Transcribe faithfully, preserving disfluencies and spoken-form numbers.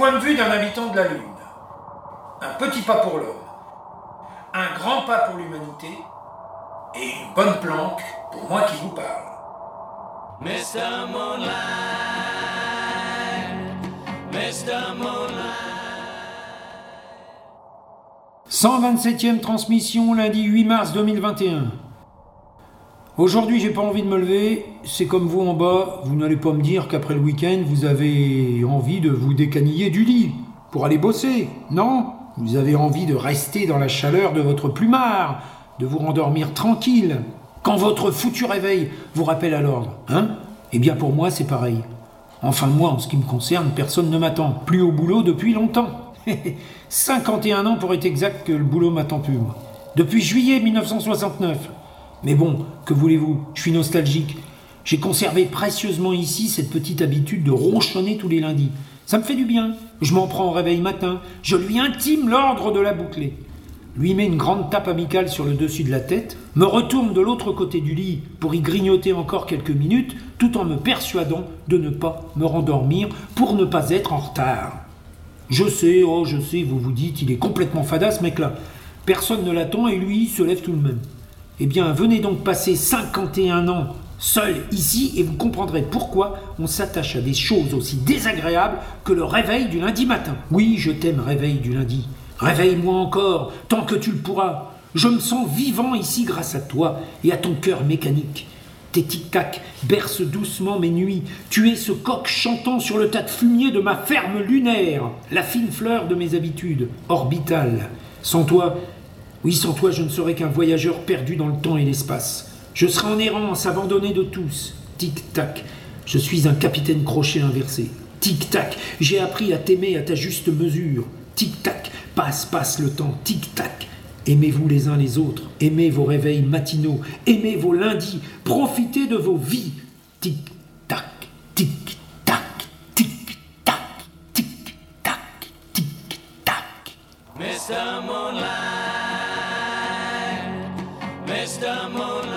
point de vue d'un habitant de la Lune. Un petit pas pour l'homme, un grand pas pour l'humanité, et une bonne planque pour moi qui vous parle. mister Moonlight, mister Moonlight. cent vingt-septième transmission, lundi huit mars deux mille vingt et un. Aujourd'hui, j'ai pas envie de me lever, c'est comme vous en bas, vous n'allez pas me dire qu'après le week-end, vous avez envie de vous décaniller du lit pour aller bosser, non ? Vous avez envie de rester dans la chaleur de votre plumard, de vous rendormir tranquille, quand votre foutu réveil vous rappelle à l'ordre, hein ? Eh bien pour moi, c'est pareil. Enfin moi, en ce qui me concerne, personne ne m'attend, plus au boulot depuis longtemps. cinquante et un ans pour être exact que le boulot m'attend plus, moi. Depuis juillet mille neuf cent soixante-neuf. Mais bon, que voulez-vous, je suis nostalgique. J'ai conservé précieusement ici cette petite habitude de ronchonner tous les lundis. Ça me fait du bien. Je m'en prends au réveil matin. Je lui intime l'ordre de la boucler. Lui met une grande tape amicale sur le dessus de la tête, me retourne de l'autre côté du lit pour y grignoter encore quelques minutes, tout en me persuadant de ne pas me rendormir pour ne pas être en retard. Je sais, oh je sais, vous vous dites, il est complètement fada ce mec-là. Personne ne l'attend et lui se lève tout de même. Eh bien, venez donc passer cinquante et un ans seul ici et vous comprendrez pourquoi on s'attache à des choses aussi désagréables que le réveil du lundi matin. Oui, je t'aime, réveil du lundi. Réveille-moi encore, tant que tu le pourras. Je me sens vivant ici grâce à toi et à ton cœur mécanique. Tes tic-tac bercent doucement mes nuits. Tu es ce coq chantant sur le tas de fumier de ma ferme lunaire, la fine fleur de mes habitudes orbitales. Sans toi, oui, sans toi, je ne serais qu'un voyageur perdu dans le temps et l'espace. Je serais en errance, abandonné de tous. Tic-tac, je suis un capitaine crochet inversé. Tic-tac, j'ai appris à t'aimer à ta juste mesure. Tic-tac, passe, passe le temps. Tic-tac, aimez-vous les uns les autres. Aimez vos réveils matinaux. Aimez vos lundis. Profitez de vos vies. Tic-tac, tic-tac, tic-tac, tic-tac, tic-tac. mister Moonlight, mister Moonlight.